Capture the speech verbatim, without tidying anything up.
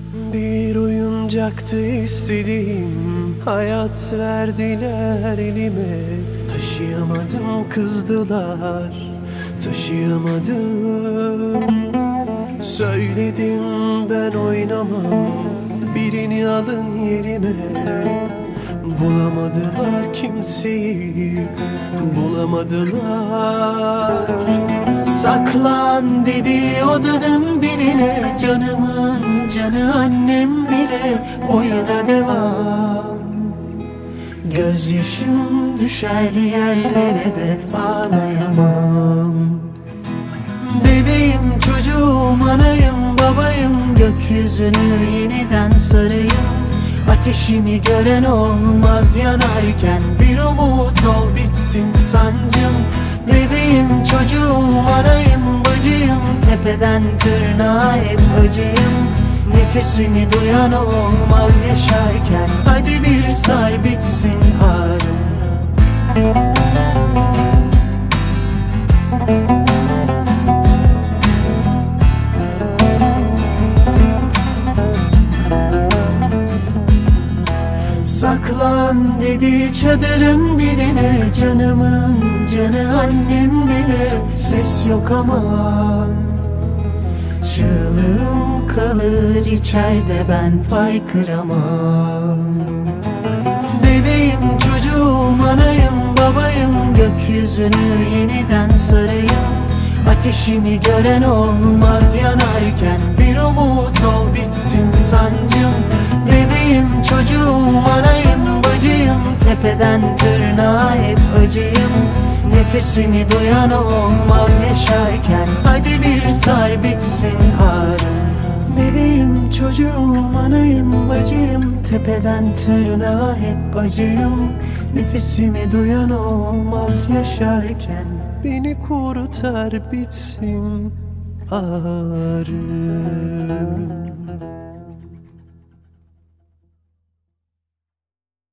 Bir oyuncaktı istediğim, hayat verdiler elime. Taşıyamadım, kızdılar, taşıyamadım. Söyledim ben oynamam, birini alın yerime. Bulamadılar kimseyi, bulamadılar. Saklan dedi odanın birine, canımın canı annem bile. Oyuna devam. Gözyaşım düşer yerlere de ağlayamam. Bebeğim, çocuğum, anayım, babayım. Gökyüzünü yeniden sarayım. Ateşimi gören olmaz yanarken. Bir umut ol, bitsin sancım. Bebeğim, çocuğum, anayım, bacıyım. Tepeden tırnağa hep acıyım. Nefesimi duyan olmaz yaşarken. Hadi bir sar, bitsin ağrım. Saklan dedi çadırın birine, canımın canı annem bile. Ses yok aman, çığlığım kalır içeride, ben haykıramam. Bebeğim, çocuğum, anayım, babayım. Gökyüzünü yeniden sarayım. Ateşimi gören olmaz yanarken. Bir umut ol, bitsin sancım. Bebeğim, çocuğum, anayım, bacıyım. Tepeden tırnağa hep acıyım. Nefesimi duyan olmaz yaşarken. Hadi bir sar, bitsin ağrım. Bebeğim, çocuğum, anayım, bacıyım. Tepeden tırnağa hep acıyım. Nefesimi duyan olmaz yaşarken. Beni kurtar, bitsin ağrım.